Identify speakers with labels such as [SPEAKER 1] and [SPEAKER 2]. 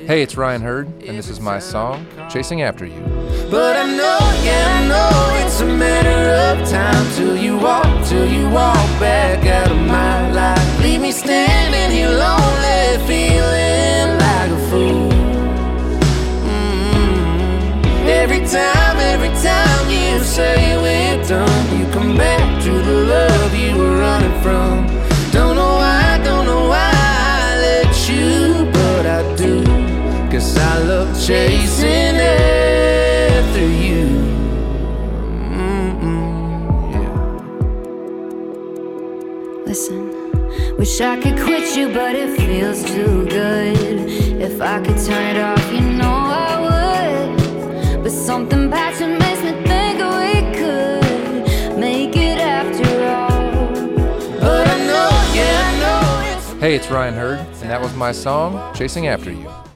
[SPEAKER 1] Hey, it's Ryan Hurd, and this is my song, Chasing After You.
[SPEAKER 2] But I know it's a matter of time till you walk back out of my life. Leave me standing here lonely, feeling like a fool. Every time you say we're done, you come back to the love you were running from. Don't know why I let you, but I do. 'Cause I love chasing after you.
[SPEAKER 3] Listen, wish I could quit you, but it feels too good. If I could turn it off, you know I would. But something passion makes me think we could make it after all.
[SPEAKER 2] But I know it's...
[SPEAKER 1] Hey, it's Ryan Hurd, and that was my song, Chasing After You.